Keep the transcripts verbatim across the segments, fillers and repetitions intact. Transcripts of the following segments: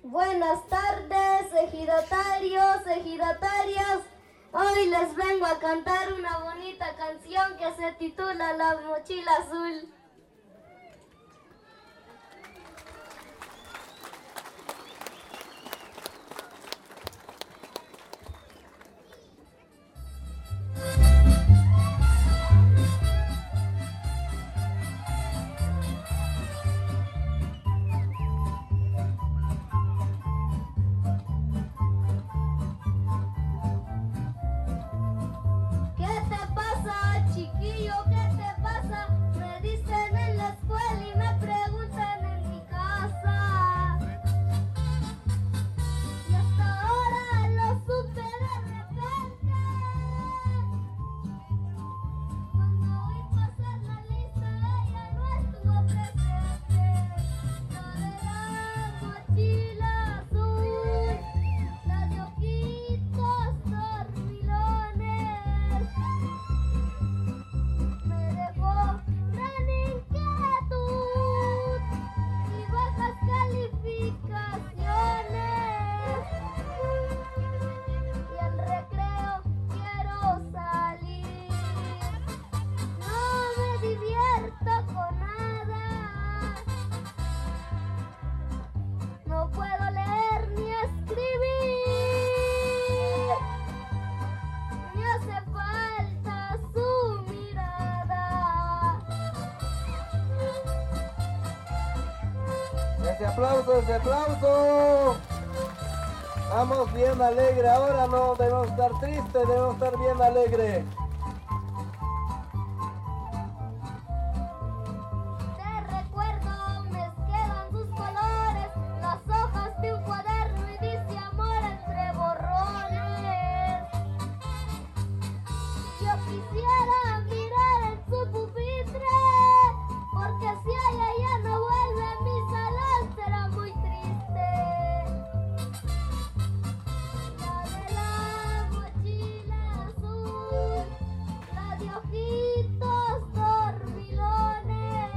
Buenas tardes, ejidatarios, ejidatarias. Hoy les vengo a cantar una bonita canción que se titula La Mochila Azul. Chiquillo, ¿qué te pasa? Me dicen en la escuela y me preguntan en mi casa. Y hasta ahora lo supe de repente. Cuando oí pasar la lista, ella no estuvo presente. La de la mochila azul, la de ojitos dormilones. No puedo leer ni escribir, me hace falta su mirada. Ese aplauso, ese aplauso. Vamos bien alegre, ahora no debemos estar tristes, debemos estar bien alegre. Quisiera mirar en su pupitre, porque si ella ya no vuelve a mi salón será muy triste. La de la mochila azul, la de ojitos dormilones,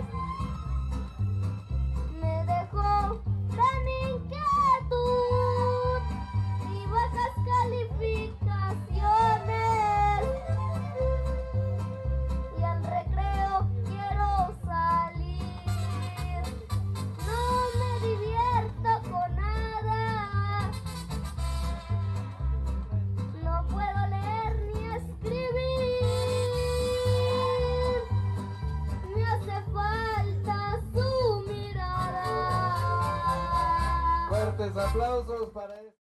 me dejó gran inquietud y bajas calificaciones. Fuertes aplausos para esto.